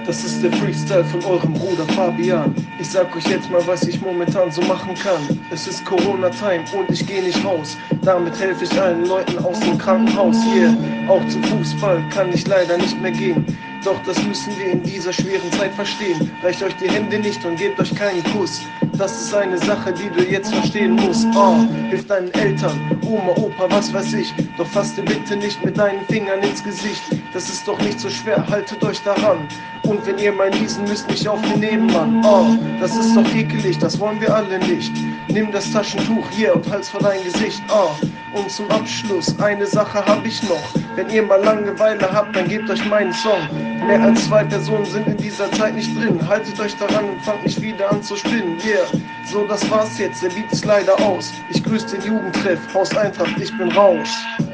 Das ist der Freestyle von eurem Bruder Fabian. Ich sag euch jetzt mal, was ich momentan so machen kann. Es ist Corona-Time und ich geh nicht raus. Damit helfe ich allen Leuten aus dem Krankenhaus. Yeah, auch zum Fußball kann ich leider nicht mehr gehen. Doch das müssen wir in dieser schweren Zeit verstehen. Reicht euch die Hände nicht und gebt euch keinen Kuss. Das ist eine Sache, die du jetzt verstehen musst. Hilf deinen Eltern, Oma, Opa, was weiß ich. Doch fass dir bitte nicht mit deinen Fingern ins Gesicht. Das ist doch nicht so schwer, haltet euch daran. Und wenn ihr mal niesen müsst, nicht auf den Nebenmann. Das ist doch ekelig, das wollen wir alle nicht. Nimm das Taschentuch hier und halt's vor dein Gesicht. Und zum Abschluss, eine Sache hab ich noch. Wenn ihr mal Langeweile habt, dann gebt euch meinen Song. Mehr als 2 Personen sind in dieser Zeit nicht drin. Haltet euch daran und fangt nicht wieder an zu spinnen. Yeah, so das war's jetzt, der Beat ist leider aus. Ich grüße den Jugendtreff, Haus Eintracht, ich bin raus.